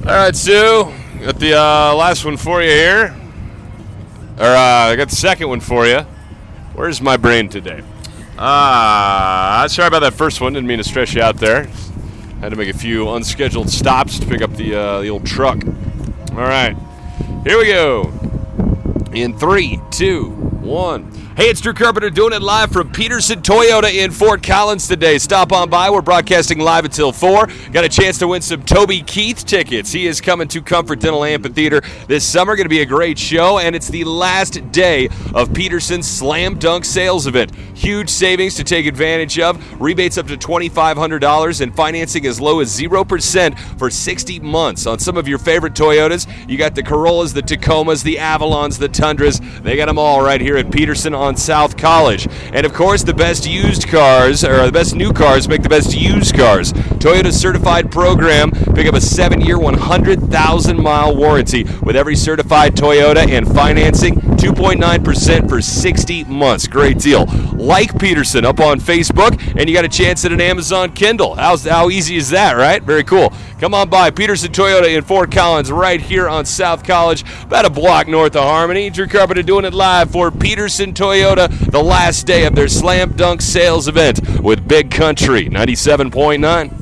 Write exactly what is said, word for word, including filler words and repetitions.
All right, Sue, got the uh, last one for you here. Or uh, I got the second one for you. Where's my brain today? Ah, uh, sorry about that first one. Didn't mean to stress you out there. Had to make a few unscheduled stops to pick up the uh, the old truck. All right, here we go. In three, two, one. Hey, it's Drew Carpenter doing it live from Peterson Toyota in Fort Collins today. Stop on by. We're broadcasting live until four. Got a chance to win some Toby Keith tickets. He is coming to Comfort Dental Amphitheater this summer. Going to be a great show, and it's the last day of Peterson's Slam Dunk Sales Event. Huge savings to take advantage of. Rebates up to twenty-five hundred dollars and financing as low as zero percent for sixty months on some of your favorite Toyotas. You got the Corollas, the Tacomas, the Avalons, the Tundras. They got them all right here at Peterson on South College. And of course, the best used cars, or the best new cars, make the best used cars. Toyota Certified Program. Pick up a seven-year, one hundred thousand mile warranty with every certified Toyota and financing two point nine percent for sixty months. Great deal. Like Peterson up on Facebook, and you got a chance at an Amazon Kindle. How's, how easy is that, right? Very cool. Come on by Peterson Toyota in Fort Collins right here on South College, about a block north of Harmony. Drew Carpenter doing it live for Peterson Toyota, the last day of their Slam Dunk Sales Event with Big Country ninety-seven point nine.